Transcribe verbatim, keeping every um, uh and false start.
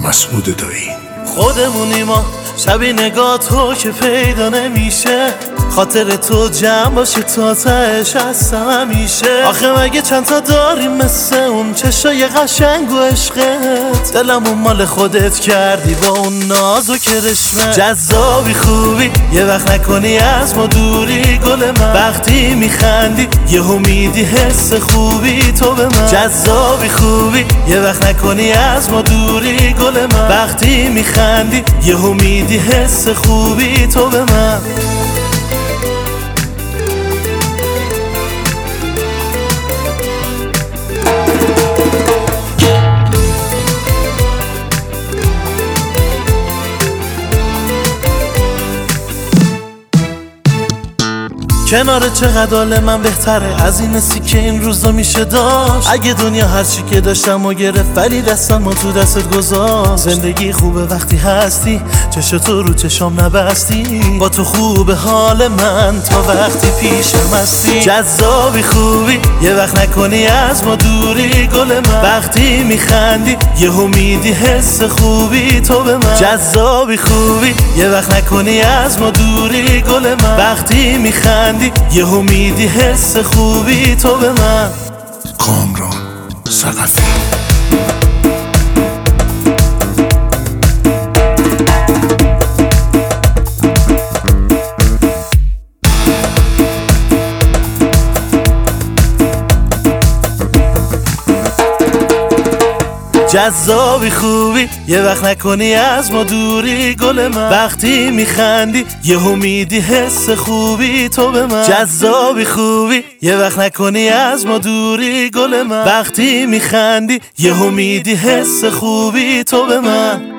مسعود دایی. خودمونی ما شبی نگاه تو که پیدا نمیشه، خاطر تو جمع باشه تا تهش هستم همیشه. آخه مگه چند تا داریم مثل اون چشای قشنگ و عشقت، دلمون مال خودت کردی با اون ناز و کرشمه. جذابی خوبی یه وقت نکنی از ما دوری گل من، وقتی میخندی یه امیدی حس خوبی تو به من. جذابی خوبی یه وقت نکنی از ما دوری گل من، وقتی میخندی یه امیدی حس خوبی تو به من. کنار چقدر حال من بهتره از این سی که این روزا میشه داشت. اگه دنیا هرچی که داشتم و گرفت ولی دستم و تو دستت گذاشت. زندگی خوبه وقتی هستی چشم تو رو چشم نبستی، با تو خوبه حال من تا وقتی پیشم هستی. جذابی خوبی یه وقت نکنی از ما دوری گل من، وقتی میخندی یه امیدی حس خوبی تو به من. جذابی خوبی یه وقت نکنی از ما دوری گل من، وقتی میخندی یه امیدی حس خوبی تو به من. کامران ثقفی. جذابی خوبی یه وقت نکنی از ما دوری گل من، وقتی میخندی یه امیدی حس خوبی تو به من. جذابی خوبی یه وقت نکنی از ما دوری گل من، وقتی میخندی یه امیدی حس خوبی تو به من.